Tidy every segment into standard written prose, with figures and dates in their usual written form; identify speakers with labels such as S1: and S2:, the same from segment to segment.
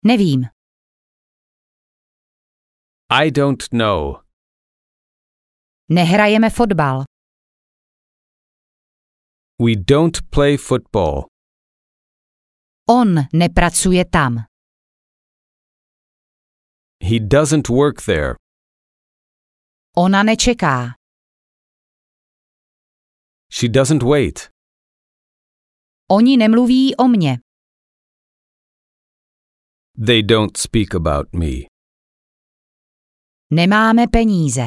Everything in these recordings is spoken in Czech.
S1: Nevím.
S2: I don't know.
S1: Nehrajeme fotbal.
S2: We don't play football.
S1: On nepracuje tam.
S2: He doesn't work there.
S1: Ona nečeká.
S2: She doesn't wait.
S1: Oni nemluví o mně.
S2: They don't speak about me.
S1: Nemáme peníze.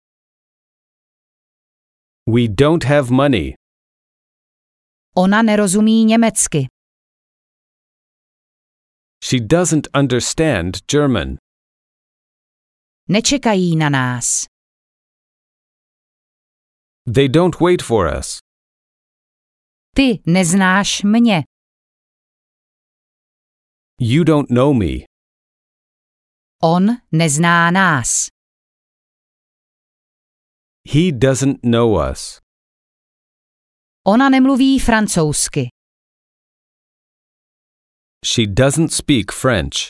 S2: We don't have money.
S1: Ona nerozumí německy.
S2: She doesn't understand German.
S1: Nečekají na nás.
S2: They don't wait for us.
S1: Ty neznáš mě.
S2: You don't know me.
S1: On nezná nás.
S2: He doesn't know us.
S1: Ona nemluví francouzsky.
S2: She doesn't speak French.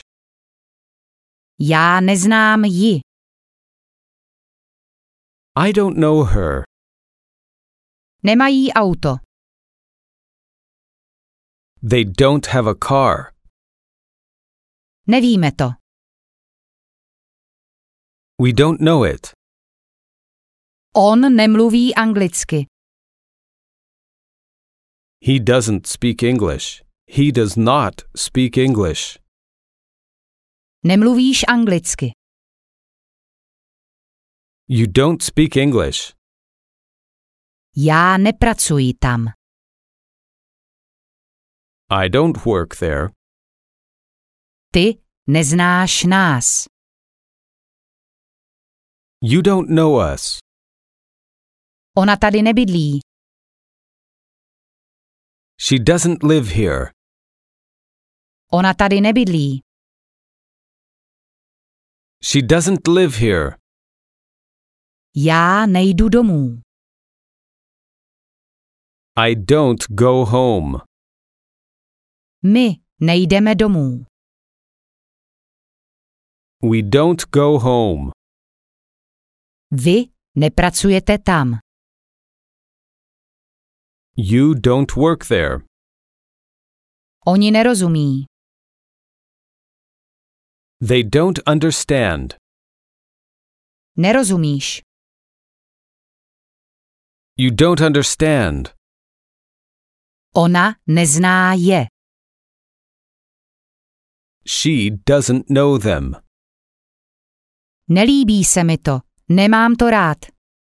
S1: Já neznám ji.
S2: I don't know her.
S1: Nemají auto.
S2: They don't have a car.
S1: Nevíme to.
S2: We don't know it.
S1: On nemluví anglicky.
S2: He doesn't speak English. He does not speak English.
S1: Nemluvíš anglicky.
S2: You don't speak English.
S1: Já nepracuji tam.
S2: I don't work there.
S1: Ty neznáš nás.
S2: You don't know us.
S1: Ona tady nebydlí.
S2: She doesn't live here.
S1: Ona tady nebydlí.
S2: She doesn't live here.
S1: Já nejdu domů.
S2: I don't go home.
S1: My nejdeme domů.
S2: We don't go home.
S1: Vy nepracujete tam.
S2: You don't work there.
S1: Oni nerozumí.
S2: They don't understand.
S1: Nerozumíš.
S2: You don't understand.
S1: Ona nezná je.
S2: She doesn't know them.
S1: Nelíbí se mi to. Nemám to rád.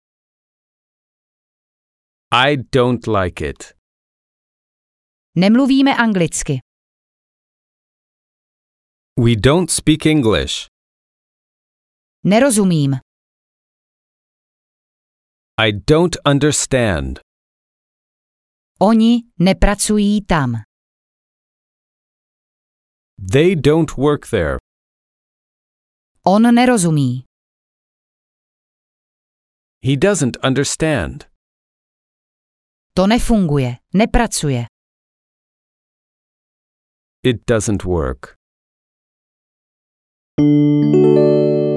S2: I don't like it.
S1: Nemluvíme anglicky.
S2: We don't speak English.
S1: Nerozumím.
S2: I don't understand.
S1: Oni nepracují tam.
S2: They don't work there.
S1: On nerozumí.
S2: He doesn't understand.
S1: To nefunguje. Nepracuje.
S2: It doesn't work.